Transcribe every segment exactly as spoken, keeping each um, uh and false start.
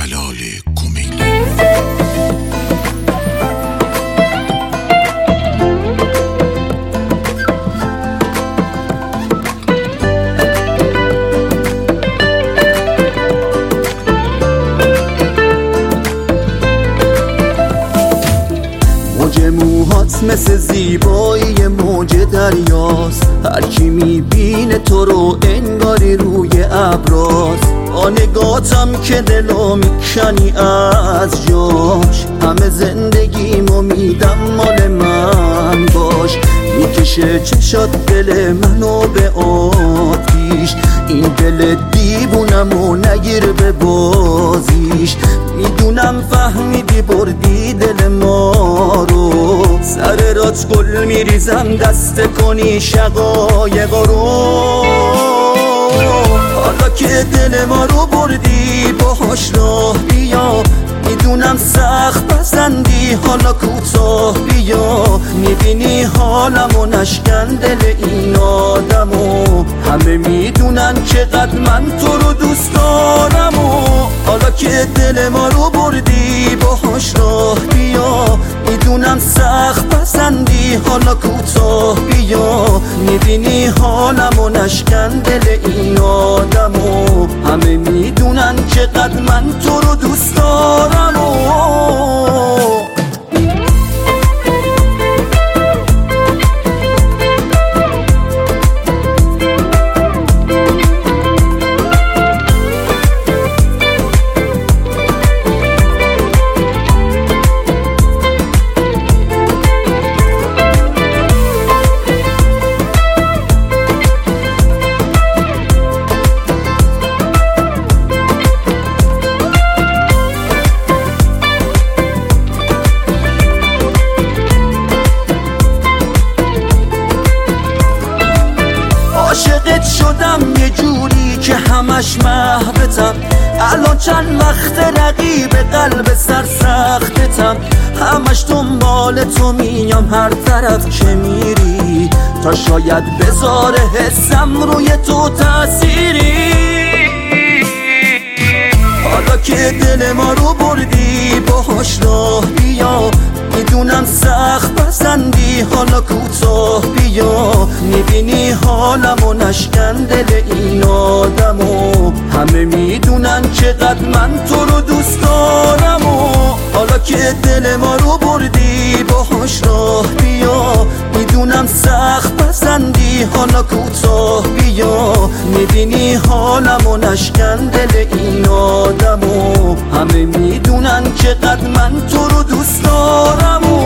جلال کمیلی. موج موهات مثل زیبایی موج دریاست، هر کی میبینه تو رو انگاری روی ابراست. با نگاتم که دلو میکنی از جاش، همه زندگیمو میدم مال من باش. میکشه چشات دل منو به آتیش، این دل دیوونمو نگیر به بازیش. میدونم فهمیدی بردی دل ما رو، سر رات گل میریزم دست کنی شقایقا رو. حالا که دل ما رو بردی باهاش راه بیا، میدونم سخت پسندی حالا کوتاه بیا. میبینی حالمو نشکن دل این آدمو، همه میدونن چقدر من تو رو دوست دارم. و حالا که دل ما رو بردی باهاش راه بیا، میدونم سخت پسندی حالا کوتاه بیا. میبینی حالمو نشکن دل این آدمو، همه میدونن چقدر من تو رو دوست دارم. و عاشقت شدم یه جوری که همش محبتم، الان چند وقت رقیب قلب سرسختتم. همش دنبال تو میام هر طرف که میری، تا شاید بذاره حسم روی تو تأثیری. حالا که دل ما رو بردی باهاش راه بیا، میدونم سخت پسندی حالا کوتاه بیا. میبینی حالمو نشکن دل این آدمو، همه میدونن چقدر من تو رو دوست دارم. و حالا که دل ما رو بردی باهاش راه بیا، میدونم سخت پسندی حالا کوتاه بیا. میبینی حالمو نشکن دل این آدمو، همه میدونن چقدر من تو رو دوست دارم. و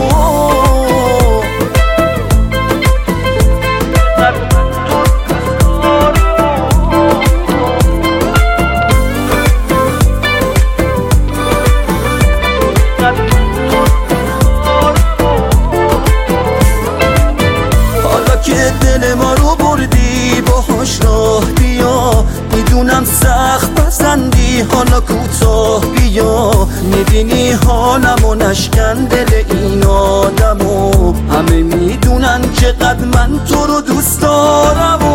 دل ما رو بردی باهاش راه بیا، میدونم سخت پسندی حالا کوتاه بیا. میبینی حالمو نشکن دل این آدمو، همه میدونن چقدر من تو رو دوست دارم.